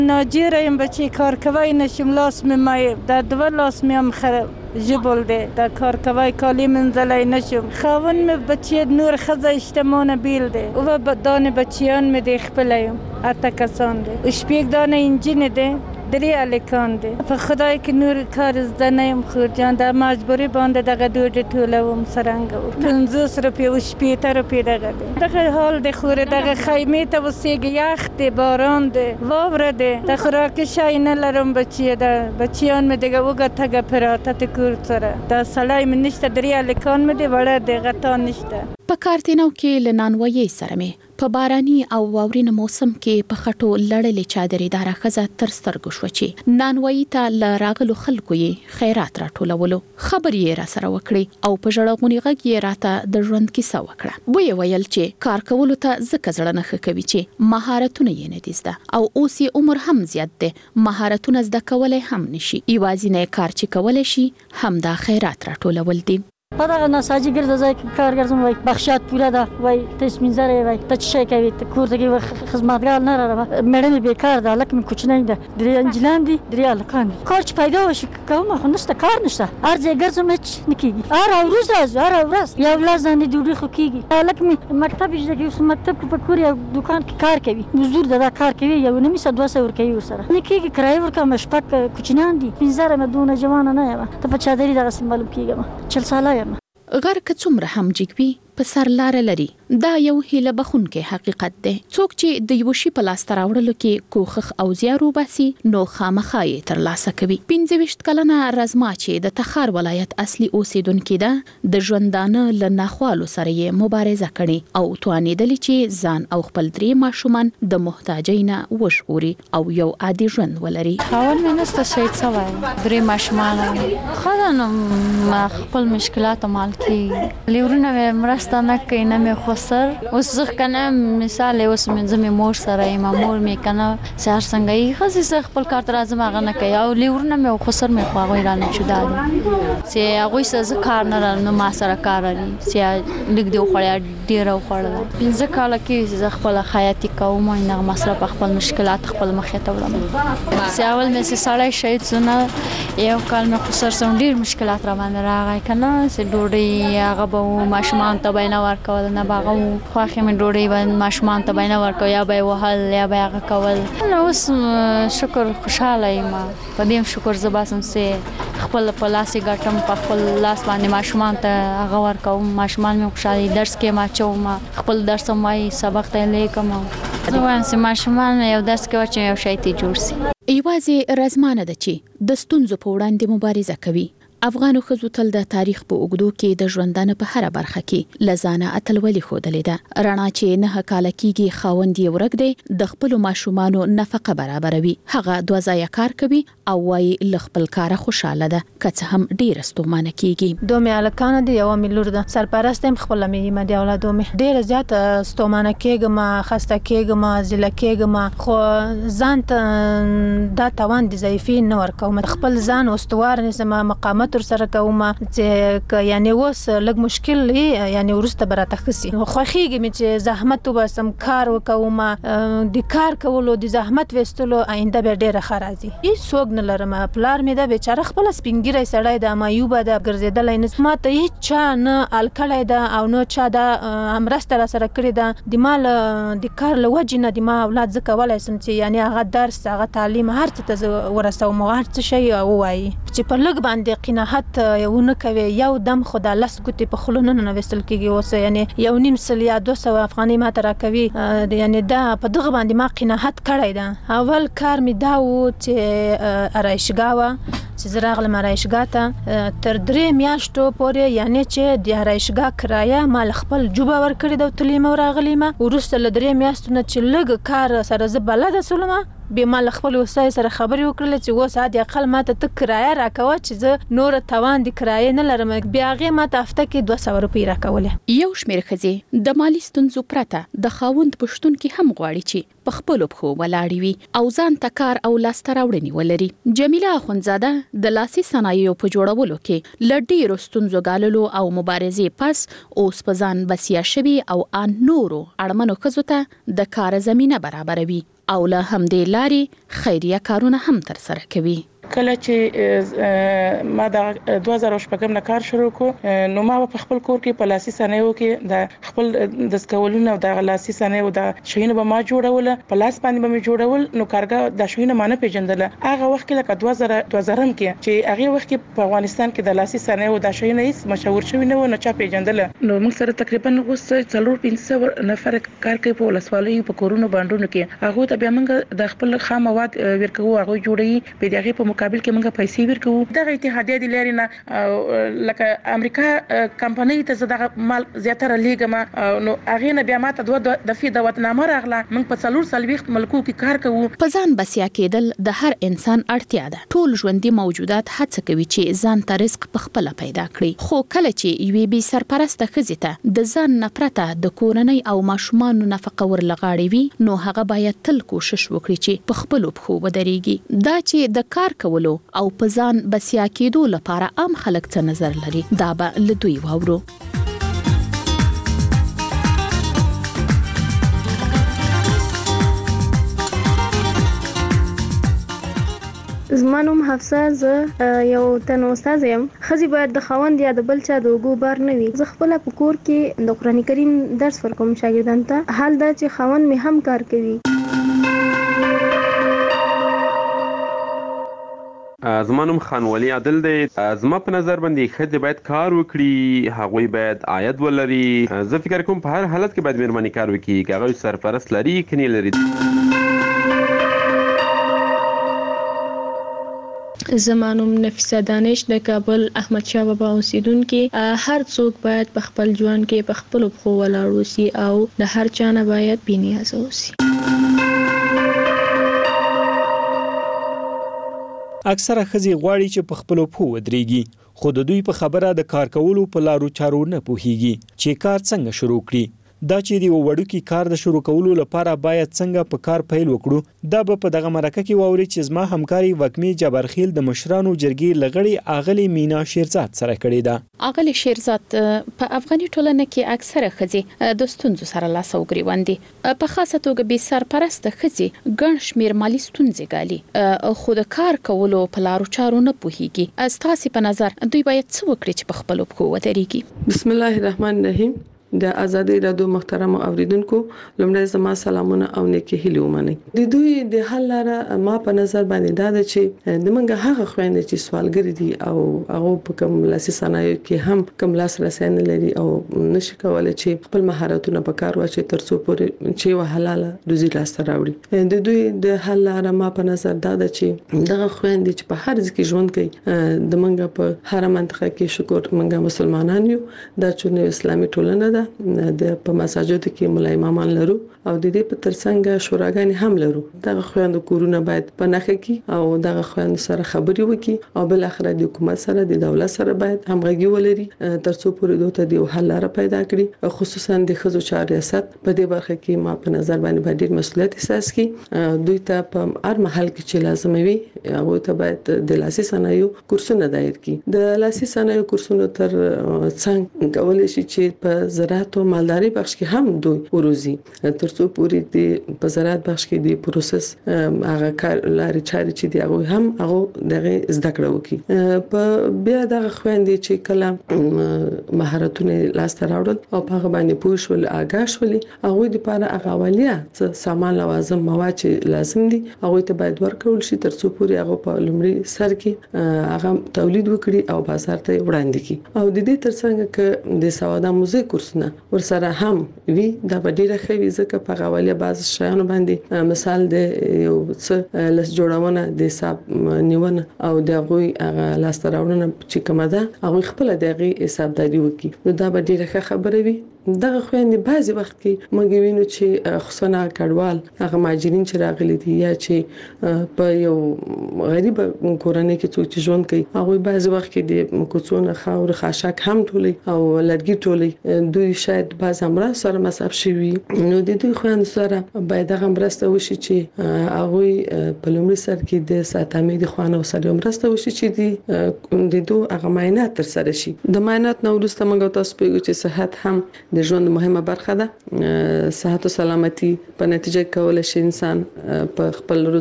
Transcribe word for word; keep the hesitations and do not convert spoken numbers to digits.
ناجیره یم بچه کار کوی نشم، لاس می مای در دو لاس می هم خراب جبل ده در کار کوی کالی منزلی نشم. خاون می بچه نور خزا اجتماع بیل ده و دان بچیان می ده خپلیم اتا کسان ده و شپیک دانه انجین ده دری الکان ده. په خدای که نور کار زده نیم خور جان در مجبوری بانده دقیقه دور ده طولوم سرنگه و پنزوس روپی و شپیتا روپی دقیقه ده دقیقه حال ده خوره دقیقه خیمه تا و سیگ یخ ده باران ده وابره ده ده خوراک شای نلرم بچیه ده بچیان می دیگه وگا تگه پراتا تکور سره ده سلای من نشته دری الکان می ده وڑه ده غطان نشته. په کارتینو کې له نانوایۍ سره مې په باراني او واورین موسم کې په خټو لړلې چادرې داره ښځه تر سترګو شوه چې نانوایي ته له راغلو خلکو یې خیرات راټولولو. خبرې یې راسره وکړې او په ژړغوني غږ یې راته د ژوند کیسه وکړه. ویې ویل چې کار کولو ته ځکه زړه نه ښه کوي چې مهارتونه یې نه دي زده او اوس یې عمر هم زیات دی، مهارتونه زده کولی هم نشي، یوازینی کار چې کولی شي همدا خیرات راټولول دي. پدغه نساجی ګرځه ځای کې کار ګرځم وای بخشات پوره ده وای تسمینځره وای ته څه کوي ته کور ته خدمتګار نه راغله مړنه بیکار ده لکه من کوچنی ده درې انجلان دي درې الکان کار چې پیدا وشي کوم خو نشته کار نشته هر ځای ګرځم هیڅ نه کیږي هر ورځ راځي هر ورځ یو لازم دي ډوډۍ خو کیږي لکه من مکتب چې کې مکتب په کور یو دکان کې کار کوي مزدور ده کار کوي یو نه میسه دوه سوه ورکوي ورسره نه کیږي کرایه ورکوم شپږ کوچنیان دي پنځه مدونه جوان نه یم ته په چادرې دغه سمبل کیږم چل ساله یم. غر که څومره هم جګ وي په سر لاره لري، دا یو هیله بخونکی حقیقت دی. څوک چې د یو شي په لاسته راوړلو کې کوښښ او زیار وباسي نو خامخا یې ترلاسه کوي. پنځه ویشت کلنه رزما چې د تخار ولایت اصلي اوسیدونکې ده، د ژوندانه له ناخوالو سره یې مبارزه کړې او توانېدلې چې ځان او خپل درې ماشومان د محتاجۍ نه وژغوري او یو عادي ژوند ولري. خاوند مې نسته شهید سوی، درې ماشومان ښه ده نو خپل مشکلات مال کېږي. لیورونه مې مرسته نه کوي نه مې خسر اوس زه کنه مثال اوس مې زه مې مور سره یم مور مې کنه سهار څنګه یې ښځې زه خپل کار ته راځم هغه نه کوي او لیورونه مې خسر مې خو هغوی رانه جدا دي چې هغوی سره زه کار نه لرم نو ما سره کار لري چې لږ دې وخوړی ډېره وخوړله. پنځه کاله کې زه خپله خیاطي کوم او هغه مصرف خپل مشکلات خپل مخې ته وړم چې اول مې چې سړی شهید شو نه یو کال مې خسر سم ډېر مشکلات را باندې راغی که نه چې ډوډۍ هغه به ماشومانو ته به یې نه ورکول نه به هغه خوښې مې ډوډۍ به ماشومانو ته به یې نه ورکول یا به یې وهل یا به یې هغه کول. نو اوس شکر خوشحاله یم په دې شکر زه باسم چې خپل په لاس یې ګټم په خپل لاس باندې ماشومانو ته هغه ورکوم ماشومان مې خوشحاله دي درس کې ما اچوم خپل درس هم وایي سبق ته یې لیکم زه وایم چې ماشومان یو درس کې واچوم یو شی ته جوړ سي. یوازې رزمانه ده چې د ستونزو په وړاندې مبارزه کوي. افغانو ښځو تل د تاریخ په اوږدو کې د ژوندانه په هره برخه کې له ځانه اتلولي ښودلې ده. رڼا چې نه کاله کېږي خاوند یې ورک دی د خپلو ماشومانو نفقه برابروي. هغه دوه ځایه کار کوي او وایي له خپل کاره خوشحاله ده که څه هم ډېره ستومانه کېږي. دوه مې هلکانه دي یوه مې لور ده سرپرسته یم خپله مې یم د اولادو مې ډېره زیاته ستومانه کېږم خسته کېږم ضله کېږم خو ځان ته دا توان د ضعیفي نه ورکوم خپل ځان استوار نیسم مقاومت ور سره کوم چې یعنی اوس لږ مشکل یعنی ورسته براته خسي خوخیږي مې چې زحمت وباسم کار وکوم د کار کولو د زحمت وستلو آینده به ډیره خرازي هیڅ څوک نه لرم پلار مې دا بیچاره خپل سپینګری سړی د مایوبه د ګرځیدل نه ما ته هیڅ چا نه الکړی دا او نو چا دا امرسته را سره کړی دا د مال د کار لوجه نه د ما اولاد ز کولای سم چې یعنی هغه درس هغه تعلیم هر څه ته ورسوم هر څه شي وایي چې په لږ باندې قناعت یو نه کوي یو دم خدا لس ګوتې په خلونو نه وستل کېږي اوس یعنی یو نیم سل یا دوه سوه افغانۍ ماته راکوي یعنی دا په دغه باندې ما قناعت کړی ده. اول کار مې دا و چې ارایشګاه وه چې زه راغلم ارایشګاه ته تر درې میاشتو پورې یعنی چې د ارایشګاه کرایه ما له خپل جوبه ورکړې ده تلیم او راغلیم وروسته له درې میاشتو نه چې لږ کار سره زه بلده سولم بیا ما له خپل وسای سره خبرې وکړلې چې اوس حد اقل ماته ته کرایه راکوه چې زه نور توان د کرایې نه لرم بیا هغې ماته هفته کې دوه سوه روپۍ راکولې. یو شمېر ښځې د مالي ستونزو پرته د خاوند په شتون کې هم غواړي چې په خپلو پښو ولاړې وي او ځان ته کار او لاسته راوړنې ولري. جمیله اخندزاده د لاسي صنایعو په جوړولو کې له ډېرو ستونزو ګاللو او مبارزې پس اوس په ځان بسیا شوي او ان نورو اړمنو ښځو ته د کار زمینه برابروي او له همدې لارې خیریه کارونه هم ترسره کوي. کله چې ما د دوه زره شپږم نه کار شروع کو نو ما په خپل کور کې په لاسي صنایعو کې د خپل د سکولونو او د لاسي صنایعو د شینو به ما جوړول په لاس باندې به جوړول نو کارګه د شینو مانه پیژندل هغه وخت کې لکه دوه زره دوه زره کې چې هغه وخت کې په افغانستان کې د لاسي صنایعو د شینو هیڅ مشهور شوی نه و نه چا پیژندل نو موږ سره تقریبا اوس څلور پنځه نفر کار کوي په لاسوالۍ په کورونو باندې کې هغه ته بیا موږ د خپل خام مواد ورکو هغه جوړي په دغه په مقابل کې موږ پیسې ورکو. دغه اتحادیه د لاري نه لکه امریکا کمپنۍ ته زداغه مال زیاتره لیګم نو هغه نه بیا ماته دوه دفعه د وطنامه راغله موږ په څلور سلويخت ملکو کې کار کوو. په ځان بسیا کېدل د هر انسان اړتیا ده. ټول ژوندي موجودات هڅه کوي چې ځان ته رزق په خپل پیدا کړي خو کله چې یوې بي سرپرسته ښځې ته د ځان نه پرته د کورنۍ او ماشومانو نفقه ورلغاړي وي نو هغه باید تل کوشش وکړي چې په خپل پخو ودرېږي. دا چې د کار کولو او په ځان بسیا کېدو لپاره عام خلک څه نظر لري دا به له دوی واورو. زما نوم حفصه، زه یو تن استاد یم. ښځې باید د خاوند یا د بل چا د اوږو بار نه وي. زه خپله په کور کې د قرآن کریم درس ورکوم شاګردانو ته. حال دا چې خاوند مې هم کار کوي. زما نوم خان ولی عادل دی. زما په نظر باندې ښځې باید کار وکړي، هغوی باید عاید ولري. زه فکر کوم په هر حالت کې باید مېرمنې کار وکړي، که هغوی سرپرست لري که نه لري. زما نوم نفیسه دانش د کابل احمد شاه بابا اوسیدونکي. هر څوک باید په خپل ژوند کې په خپل پښو ولاړ اوسي او د هر چا نه باید بې نیازه اوسي. اکثره ښځې غواړي چې په خپلو پښو ودرېږي خو د دوی په خبره د کار کولو په لارو چارو نه پوهیږي چې کار څنګه شروع کړي. دا چې د وړوکی کار د شروع کولو لپاره باید څنګه په کار پیل وکړو دا به په دغه مرکه کې واوري چې زما همکاري وکمې جبرخیل د مشرانو جرګې لغړی اغلی مینا شیرزاد سره کړې ده. اغلی شیرزاد په افغاني ټولنه کې اکثره ښځې د ستونزو سره لاس او ګریوان دي. په خاصه توګه بې سرپرسته ښځې ګڼ شمېر مالي ستونزې ګالي خو د کار کولو په لارو چارو نه پوهیږي. ستاسې په نظر دوی باید څه وکړي چې په خپلو پښو ودرېږي؟ بسم الله الرحمن الرحیم. د آزادۍ رادیو محترم اوریدونکو لومړی زما سلامونه او نیکی هیلې ومنئ. د دوی د حل لاره ما په نظر باندې دا ده چې د منګه هغه خويندې چې سوالګر دي او هغه په کوم لاسي صنایعو کې هم کوم لاس رسین لري او نشي کولای چې خپل مهارتونه په کار واچي ترڅو پورې چې و حلاله روزي لاسته راوړي. د دوی د حل لاره ما په نظر دا ده چې دغه خويندې چې په هر ځای کې ژوند کوي د منګه په هر منطقه کې شکر منګه مسلمانان یو دا چې اسلامي ټولنه ده د په مساجدو کې مولای امامان لرو او د دې په ترڅنګ شوراګانې هم لرو. دغه خويندو کورونه باید په نخښه کې او دغه خويندو سره خبري وکړي او بل اخر د حکومت سره د دولت سره باید همغږي ولري ترڅو پورې دوی ته د حل لاره پیدا کړي. خصوصا د ښځو چارې ریاست په دې برخه کې ما په نظر باندې ډېر مسؤلیت احساس کړي. دوی ته په هر محل کې چې لازم وي هغه ته باید د لاسي صنایعو کورسونه دایر کړي. د لاسي صنایعو کورسونه تر څنګه کولای شي چې په زراعت او مالداري بخش کې هم دوی وروزي ترڅو پورې د په زراعت بخش کې د پروسس هغه کار لاري چاري چې دی هغه هم هغه دغه زده کړو کی. په بیا دغه خويندې چې کله مهارتونه لاس ته راوړل او په هغه باندې پوه شول آګاه شول هغه د لپاره هغه اولیا سامان لوازم مواد چې لازم دي هغه ته باید ورکول شي ترڅو پورې هغه په لومړي سر کې هغه تولید وکړي او بازار ته وړاندې کړي. او د دې ترڅنګ ک د سواده موزیک کورسونه ورسره هم وی دا ډیره ښه ځکه په غوالي باز شایانو باندې مثال د یو څه لس جوړونه د حساب نیونه او د غوي هغه لاس تراوړنه چې کومه ده هغه خپل دغه حسابداري وکي نو دا ډیره ښه خبره وي. دغه خويندې بعضی وخت کې موږ وینو چې خصوصا کډوال هغه ماجرین چې راغلي دي یا چې په یو غریب کورنۍ کې څوک چې ژوند کوي هغه بعضی وخت کې د کوڅونه خاور خاشاک هم ټولي او لرګي ټولي دوی شاید بعض امر سره مصاب شي نو د دوی خويند سره باید هغه مرسته وشي چې هغه په لومړي سر کې د ساتامې د خوانو سره مرسته وشي چې د دوه هغه معاینات تر سره شي. د معاینات نو وروسته موږ تاسو په چې صحت هم د ژوند مهمه برخه ده. صحت او سلامتي په نتیجه کول شي انسان په خپل